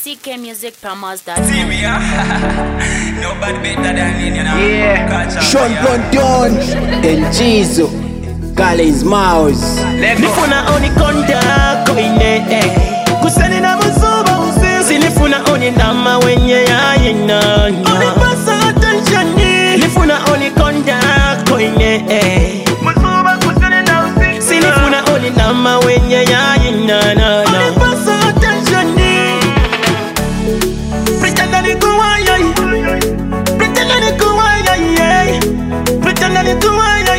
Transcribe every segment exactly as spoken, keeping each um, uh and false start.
C K Music Promos dot com. See me, ah? Nobody better than me, you know. Yeah, Sean Blunton, El Jizo, Collins Mouse. Nifuna oni konda koine eh. Kusani na musuba usi Sinifuna oni nama wenye ya yena Oni pasa attention ni Nifuna oni konda koine eh. Musuba kusani na usi Sinifuna oni nama wenye ya yena na Oni pasa attention ni Pretend ni kuwaya Pretend ni kuwaya Pretend ni kuwaya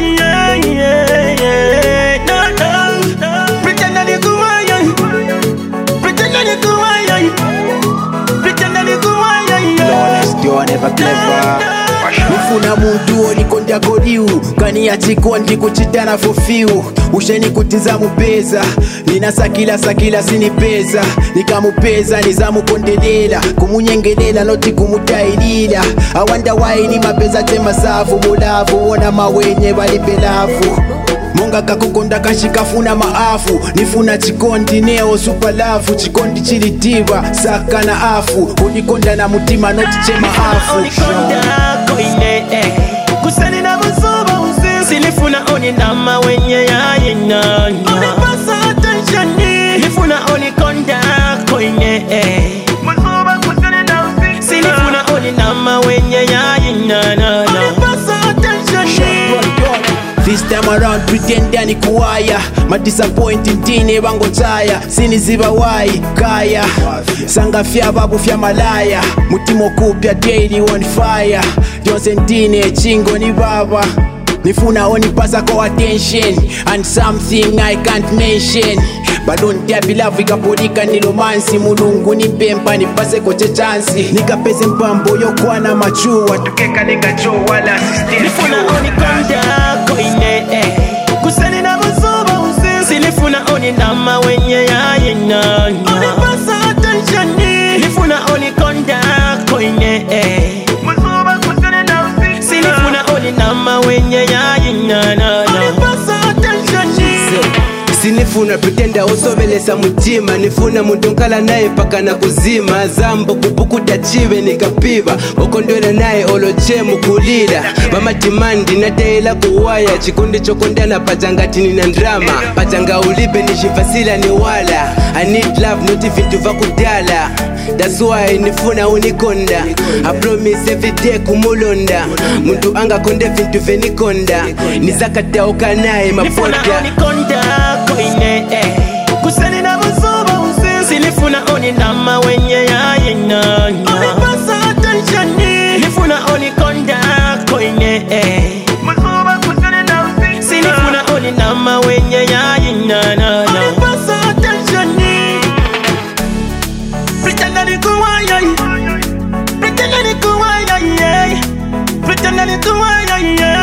Never clever. Nifuna muntu olikonda koliu kani yachikondi kuchitana for few usheni kutiza mupeza nina sakila sakila sinipeza nikamupeza nizamukondelela kumunyengelela noti kumutailila I wonder why ni mapeza tema safu mulavu wona mawenye balipelafu Monga kakukonda kashikafuna maafu Nifuna chikondi neo super love Chikondi chilitiba saka na afu Unikonda na mutima noti chema afu Unikonda koine eh. Kusani na musuba usi Sinifuna oni nama wenye ya yena Unipasa attention ni Nifuna unikonda koine eh. Musuba kusani na usi Sinifuna oni nama wenye ya yena Unipasa attention ni This time around pretend ni kuwaya Ma disappointing tine bango taya Sini ziba wai kaya Sanga fya babu fya malaya Mutimo kupya daily on fire Johnson tine chingo ni baba Nifuna oni pasa ko attention And something I can't mention Balonti ya bilavu ikapodika nilomansi Mulungu ni pempa nipase koche chansi Nikapese mpambo yokwa na machua Tukeka nenga jo wala assistant Nifuna oni konda koine eh. Kusani na musuba usi Sinifuna oni nama wenye ya yena Unipasa attention ni Nifuna oni konda koine eh. Musuba kusani na usi Sinifuna oni nama wenye ya yena Unipasa attention ni Sinifuna pretenda usobelesa mutima Nifuna muntu nkala naye paka na kuzima Zambo kupukuta chive nikapiva Okondwela naye oloche mukulila Mama timandi nataila kuwaya Chikundi chokonda na pajangati nina ndrama Pajanga ulibe nishifasila ni wala I need love not even tuva kudala That's why nifuna unikonda I promise every day kumulonda Muntu anga konde vintu venikonda Nizakata oka naye mapoda Nifuna unikonda koine eh. Kusani na musuba usi Sinifuna oni nama wenye ya yena Unipasa attention ni Nifuna unikonda koine eh. Musuba kusani na usi Sinifuna oni nama wenye ya yena Unipasa attention ni Pretend ni kuwaya Pretend ni kuwaya Pretend ni kuwaya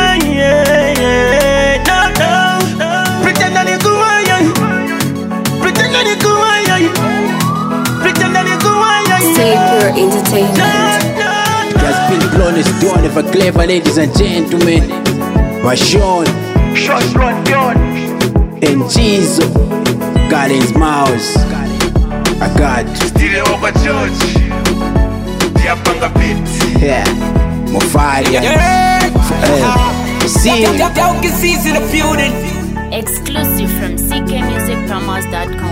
No no Pretend ni kuwaya Pretend ni kuwaya Pretend ni kuwaya Stay Pure Entertainment. Just been blown is done if a clever ladies and gentlemen Vashon Sean Blunton El Jizo Collins Mouse I got Still over George. Diapanga pit. yeah Mofaria hey. See Exclusive from C K Music Promos dot com.